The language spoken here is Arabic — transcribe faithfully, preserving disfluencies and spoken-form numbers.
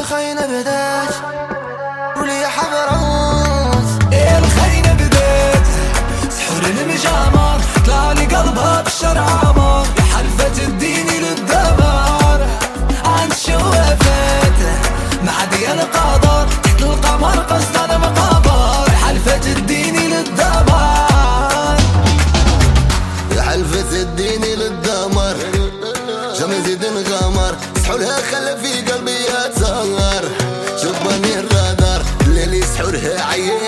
الخاينة بدات ولي حضرات. الخاينة بدات سحور المجامر، طلعلي قلبها بالشرع عمر، يا حلفة تديني للدمار عند شوافات معدي القدر، تحت القمر قصدنا مقابر، حلفة تديني للدمار، يا حلفة تديني للدمار، جامي زيد نغامر سحولها خلى في